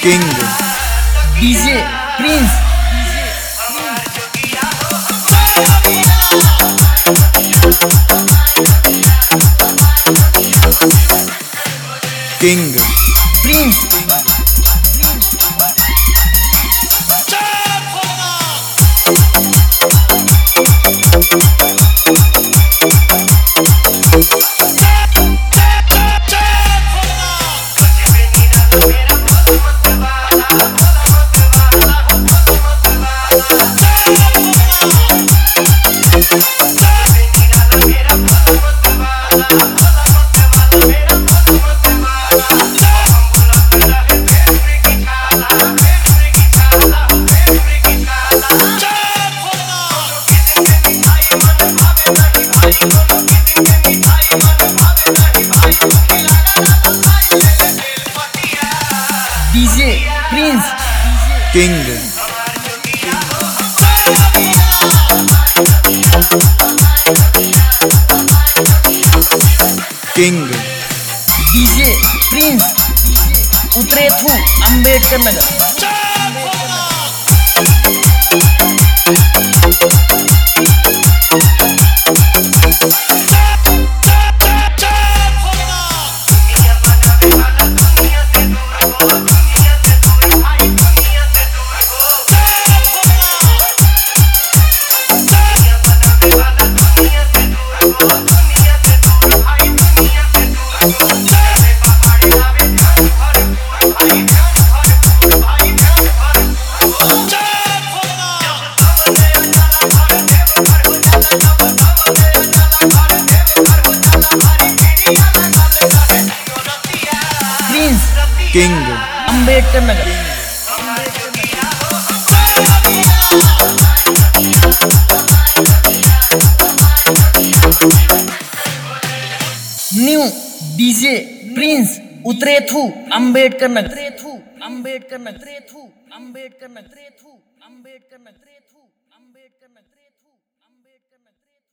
king DJ prince king prince DJ prince king king DJ prince उतरे थू Ambedkar Nagar king Ambedkar Nagar new DJ prince उतरे थू अंबेडकर नगर अंबेडकर नगर अंबेडकर नगर अंबेडकर नगर अंबेडकर नगर